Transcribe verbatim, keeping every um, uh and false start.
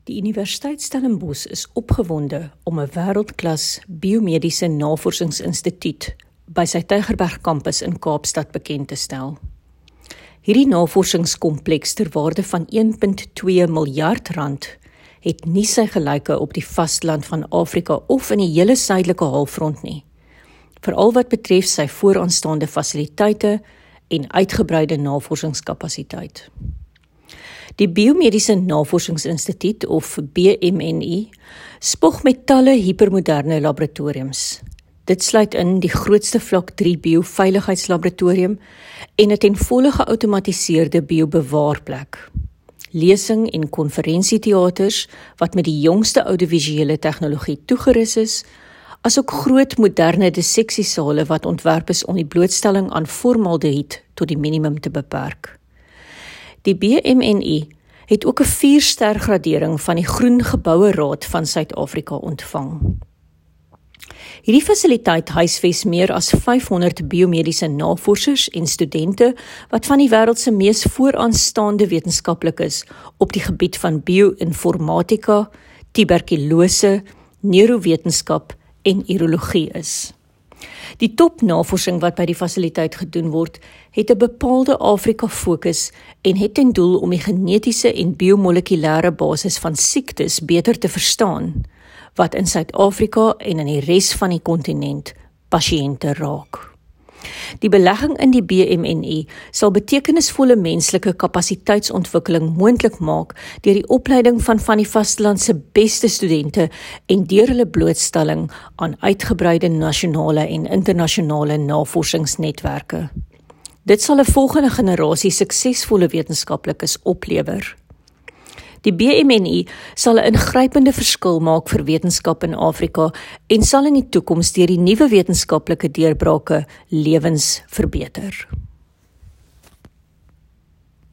Die Universiteit Stellenbosch is opgewonde om 'n wêreldklas biomediese navorsingsinstituut by sy Tygerberg kampus in Kaapstad bekend te stel. Hierdie navorsingskompleks ter waarde van een komma twee miljard rand het nie sy gelyke op die vasteland van Afrika of in die hele suidelike halfrond nie, veral wat betref sy vooraanstaande fasiliteite en uitgebreide navorsingskapasiteit. Die Biomediese Navorsingsinstituut, of B M N I, spog met talle hipermoderne laboratoriums. Dit sluit in die grootste vlak drie bioveiligheidslaboratorium en 'n ten volle geautomatiseerde biobewaarplek. Lesing- en konferensieteaters wat met die jongste audiovisuele tegnologie toegerus is, asook groot moderne disseksiesale wat ontwerp is om die blootstelling aan formaldehied tot die minimum te beperk. Die B M N I het ook 'n vier-ster gradering van die Groen Geboue Raad van Suid-Afrika ontvang. Hierdie fasiliteit huisves meer as vyfhonderd biomediese navorsers en studente wat van die wêreld se mees vooraanstaande wetenskaplikes op die gebied van bioinformatika, tuberkulose, neurowetenskap en urologie is. Die topnavorsing wat by die fasiliteit gedoen word, het 'n bepaalde Afrika-fokus en het ten doel om die genetiese en biomolekulêre basis van siektes beter te verstaan, wat in Suid-Afrika en in die res van die kontinent pasiënte raak. Die belegging in die B M N I sal betekenisvolle menslike kapasiteitsontwikkeling moontlik maak deur die opleiding van van die vasteland se beste studente en deur hulle blootstelling aan uitgebreide nasionale en internasionale navorsingsnetwerke. Dit sal 'n volgende generasie suksesvolle wetenskaplikes oplewer. Die B M N I sal 'n ingrypende verskil maak vir wetenskap in Afrika en sal in die toekoms deur die nuwe wetenskaplike deurbrake lewens verbeter.